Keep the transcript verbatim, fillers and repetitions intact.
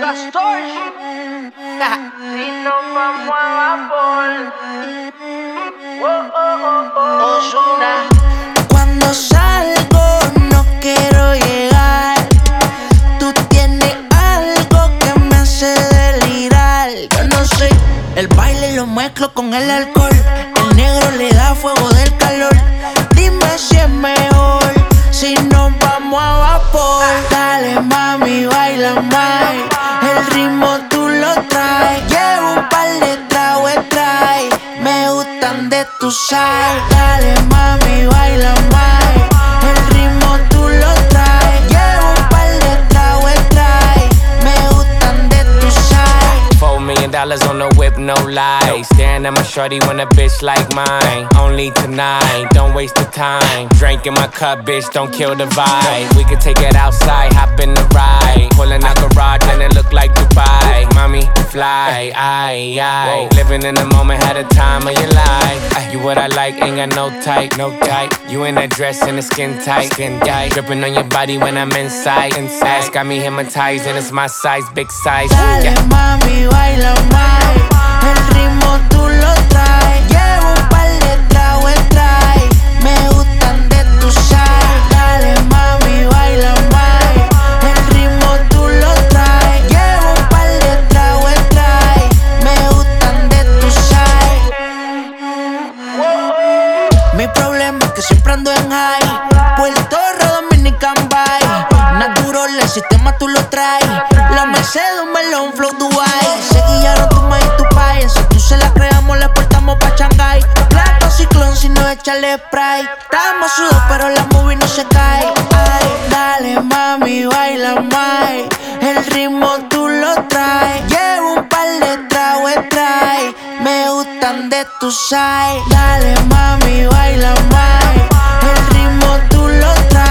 Pastor. Si nos vamos a vapor. Oh, oh, oh, oh. Ozuna. Cuando salgo no quiero llegar. Tú tienes algo que me hace delirar. Yo no sé, el baile lo mezclo con el alcohol. El negro le da fuego del calor. Dime si es mejor si nos vamos a vapor. Dale mami, baila más. El ritmo tú lo traes. Llevo un par de tragos trae. Me gustan de tu sal. Dale mami, baila más. El ritmo tú lo traes. Llevo un par de tragos trae. Me gustan de tu sal. Four million dollars on the whip, no lie. Staring at my shorty when a bitch like mine. Only tonight, don't waste the time. Drink in my cup, bitch, don't kill the vibe. We could take it outside, hop in the ride. Pulling out garage and it look like Dubai. Mommy, fly, aye, aye. Living in the moment, had a time of your life. You what I like, ain't got no type, no type. You in that dress and the skin tight, skin tight. Dripping on your body when I'm inside, inside. Got me hypnotized and it's my size, big size. Dale Yeah. mami, baila más. El ritmo tú lo traes. Llevo un par de tragos trae. Me gustan de tu sal. Dale mami, baila más. El ritmo tú lo traes. Llevo un par de tragos trae. Me gustan de tu sal. Mi problema es que siempre ando en high. Puerto Rico, Dominican Bay. Natural, el sistema tú lo traes. La Mercedes, un melón, flow Dubai. Se guillaron tu ma y tu pai. Si tú se la creamos, le portamos pa' Shanghai. Plato ciclón, si no echarle spray. Estamos sudados, pero la movie no se cae. Ay, dale mami, baila más. El ritmo tú lo traes. Llevo un par de tragos trae. Me gustan de tu side. Dale mami, baila más. El ritmo tú lo traes.